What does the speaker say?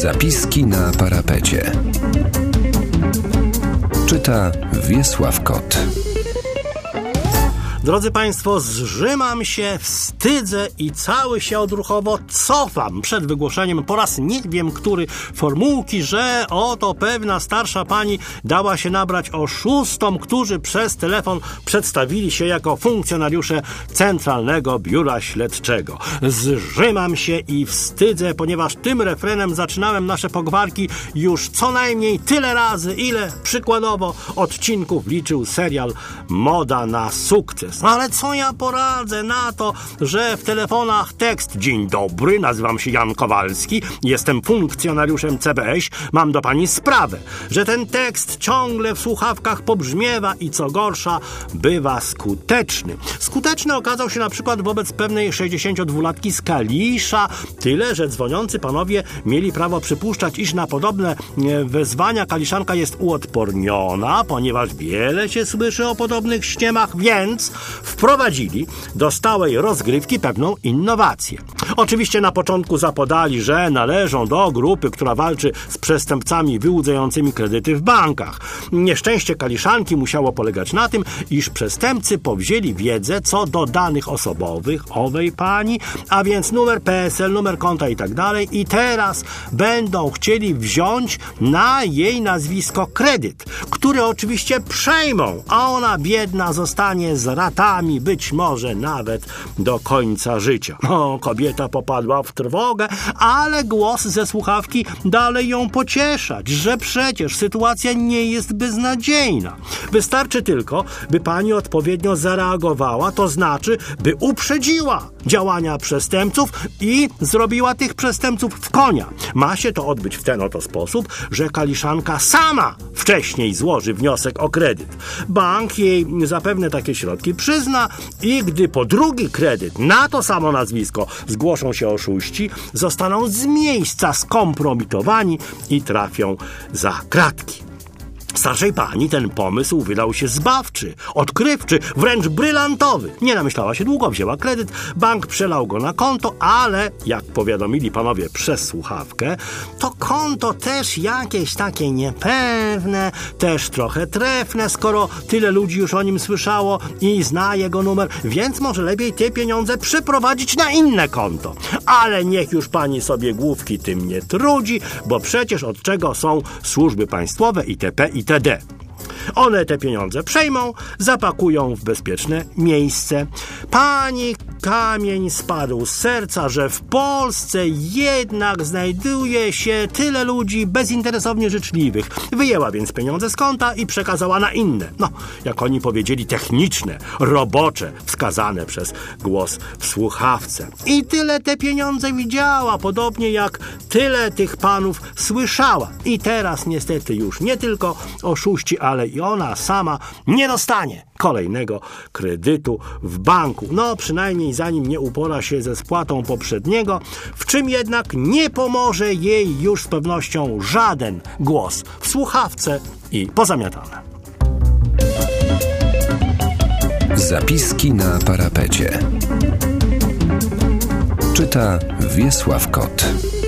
Zapiski na parapecie. Czyta Wiesław Kot. Drodzy Państwo, zżymam się, wstydzę i cały się odruchowo cofam przed wygłoszeniem po raz nie wiem który formułki, że oto pewna starsza pani dała się nabrać oszustom, którzy przez telefon przedstawili się jako funkcjonariusze Centralnego Biura Śledczego. Zżymam się i wstydzę, ponieważ tym refrenem zaczynałem nasze pogwarki już co najmniej tyle razy, ile przykładowo odcinków liczył serial Moda na sukces. No ale co ja poradzę na to, że w telefonach tekst: dzień dobry, nazywam się Jan Kowalski, jestem funkcjonariuszem CBŚ, mam do pani sprawę, że ten tekst ciągle w słuchawkach pobrzmiewa i co gorsza, bywa skuteczny. Skuteczny okazał się na przykład wobec pewnej 62-latki z Kalisza, tyle, że dzwoniący panowie mieli prawo przypuszczać, iż na podobne wezwania kaliszanka jest uodporniona, ponieważ wiele się słyszy o podobnych ściemach, więc wprowadzili do stałej rozgrywki pewną innowację. Oczywiście na początku zapodali, że należą do grupy, która walczy z przestępcami wyłudzającymi kredyty w bankach. Nieszczęście kaliszanki musiało polegać na tym, iż przestępcy powzięli wiedzę co do danych osobowych owej pani, a więc numer PESEL, numer konta i tak dalej, i teraz będą chcieli wziąć na jej nazwisko kredyt, który oczywiście przejmą, a ona biedna zostanie z ratami, być może nawet do końca życia. Kobieta popadła w trwogę, ale głos ze słuchawki dalej ją pocieszać, że przecież sytuacja nie jest beznadziejna. Wystarczy tylko, by pani odpowiednio zareagowała, to znaczy, by uprzedziła działania przestępców i zrobiła tych przestępców w konia. Ma się to odbyć w ten oto sposób, że kaliszanka sama wcześniej złoży wniosek o kredyt. Bank jej zapewne takie środki przyzna i gdy po drugi kredyt na to samo nazwisko zgłoszą się oszuści, zostaną z miejsca skompromitowani i trafią za kratki. Starszej pani ten pomysł wydał się zbawczy, odkrywczy, wręcz brylantowy. Nie namyślała się długo, wzięła kredyt, bank przelał go na konto, ale, jak powiadomili panowie przez słuchawkę, to konto też jakieś takie niepewne, też trochę trefne, skoro tyle ludzi już o nim słyszało i zna jego numer, więc może lepiej te pieniądze przeprowadzić na inne konto. Ale niech już pani sobie główki tym nie trudzi, bo przecież od czego są służby państwowe itp. itd. One te pieniądze przejmą, zapakują w bezpieczne miejsce. Pani kamień spadł z serca, że w Polsce jednak znajduje się tyle ludzi bezinteresownie życzliwych. Wyjęła więc pieniądze z konta i przekazała na inne. Jak oni powiedzieli, techniczne, robocze, wskazane przez głos w słuchawce. I tyle te pieniądze widziała, podobnie jak tyle tych panów słyszała. I teraz niestety już nie tylko oszuści, ale i ona sama nie dostanie kolejnego kredytu w banku. Przynajmniej zanim nie upora się ze spłatą poprzedniego, w czym jednak nie pomoże jej już z pewnością żaden głos w słuchawce i pozamiatane. Zapiski na parapecie. Czyta Wiesław Kot.